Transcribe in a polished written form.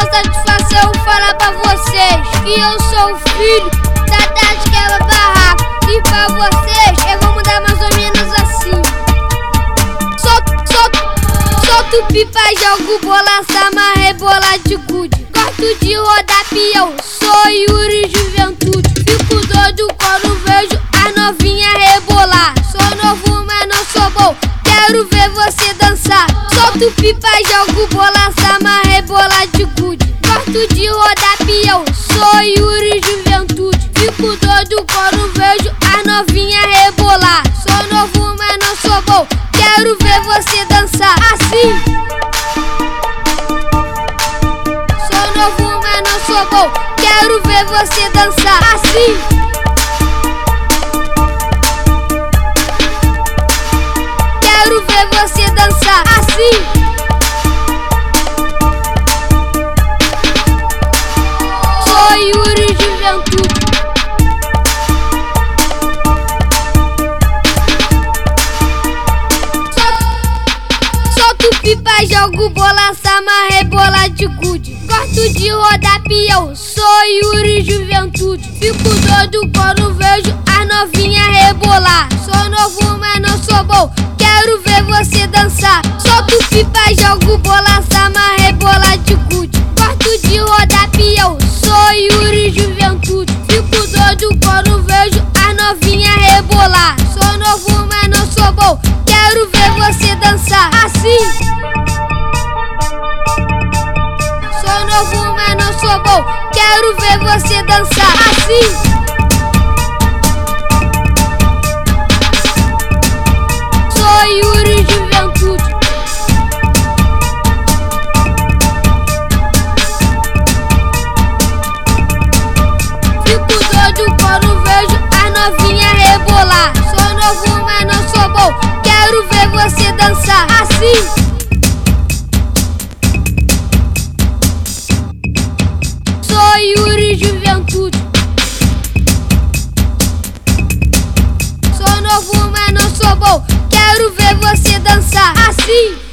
satisfação falar pra vocês que eu sou o filho da Tati Quebra Barraco. E pra vocês eu vou mudar mais ou menos assim. Solto pipa, jogo bola, sama, rebola de gude. Gosto de rodar peão, sou Yuri Juventude. Fico doido quando vejo as novinhas rebolar. Sou novo, mas não sou bom, quero ver você dançar. Solto pipa, jogo bola, sama, rebola de gude. Gosto de rodar peão, sou Yuri Juventude. Fico doido quando vejo as novinhas rebolar. Sou novo, mas não sou bom, quero ver você dançar assim. Sou novo, mas não sou bom, quero ver você dançar assim. Quero ver você dançar assim. Sou Yuri Juventude. Solto pipa, jogo bola, sama, rebola de gude. Gosto de rodar peão, sou Yuri Juventude. Fico doido quando vejo as novinhas rebolar. Sou novo, mas não sou bom, quero ver você dançar. Solto pipa, jogo bola, sama, rebola de gude. Gosto de rodar peão, sou Yuri Juventude. Fico doido quando vejo as novinhas rebolar. Sou novo, mas não sou bom, quero ver você dançar assim. Sou novo, mas não sou bom, quero ver você dançar assim. Sou Yuri Juventude. Fico doido quando vejo as novinhas rebolar. Sou novo, mas não sou bom, quero ver você dançar assim. Sou Yuri Juventude. Sou novo, mas não sou bom, quero ver você dançar assim.